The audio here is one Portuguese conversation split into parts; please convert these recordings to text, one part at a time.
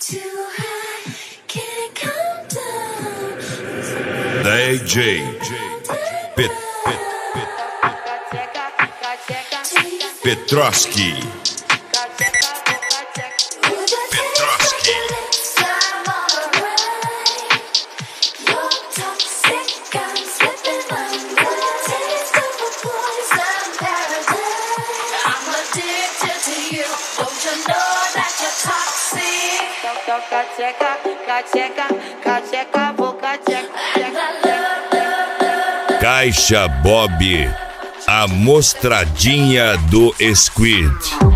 DJ Petroski. Caixa Bob, a mostradinha do Squid.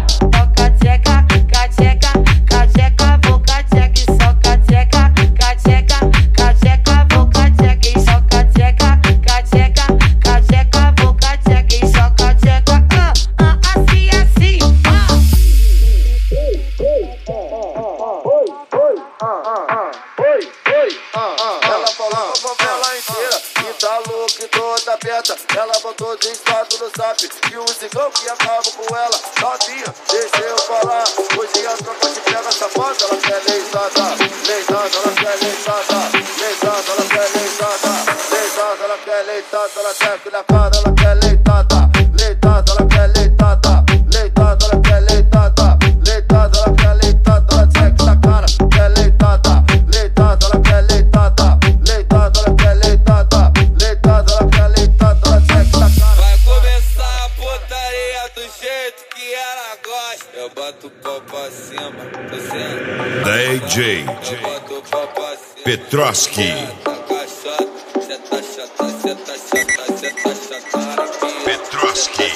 Ela falou pra favela inteira que tá louca e toda aberta. Ela botou de estado no zap que o cigão que acaba com ela. Novinha, deixa eu falar. Hoje a tropa te pega safada. Ela quer leitada, leitada, ela quer leitada, leitada, ela quer leitada, leitada, ela quer leitada, ela quer que na cara, ela quer leitada, leitada, ela quer leitada, leitada, ela quer leitada, leitada, ela quer leitada, ela quer que na cara, quer leitada, leitada, ela quer leitada, leitada, ela quer leitada, leitada, ela quer leitada, ela quer que na cara. Vai começar a putaria do jeito que ela gosta. Eu boto o pau pra cima, tô sendo DJ Petroski. Cê tá chata, cê tá chata, cê tá chata, Petroski.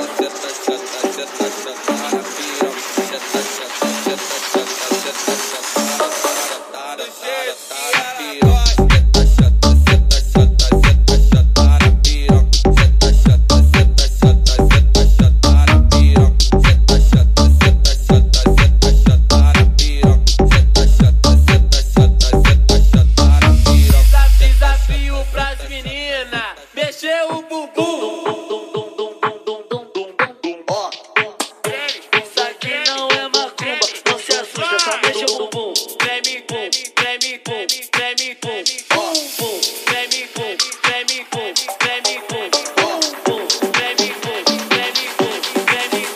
Desafio pras meninas, mexer o bumbum. Isso aqui não é macumba, não se assusta, só mexe o bumbum. Treme, pum, treme, pum, treme, pum, pum, pum, treme, pum, treme, pum, treme, pum, pum, pum, treme, pum, treme, pum, treme,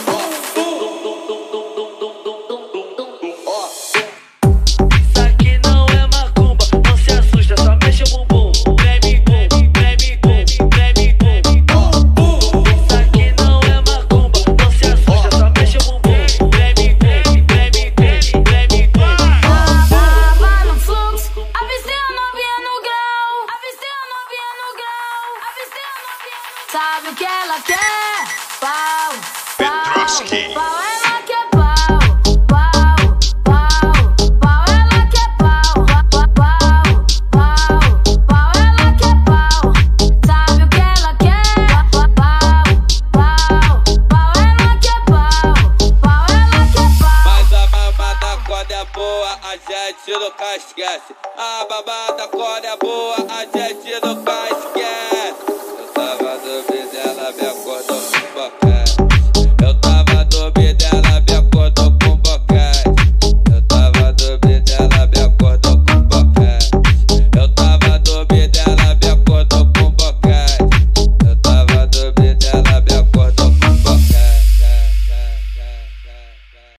pum. Isso aqui não é macumba, não se assusta, só mexe o bumbum. Treme, pum, treme, pum, treme, pum, pum, pum. Isso aqui não é macumba, não se assusta, só mexe o bumbum. Treme, pum, treme, pum, treme, pum. Tava no fluxo, avistei a novinha no grau, avistei a novinha no grau, avistei a novinha no grau. Sabe o que ela quer? Pau, Petroski. pau, ela quer pau, pau, pau, pau, ela quer pau, pau, pau, pau, ela quer pau. Sabe o que ela quer? Pau, pau, pau, ela quer pau, pau, ela quer pau. Mas a babada quando é boa, a gente nunca esquece. A babada quando é boa, a gente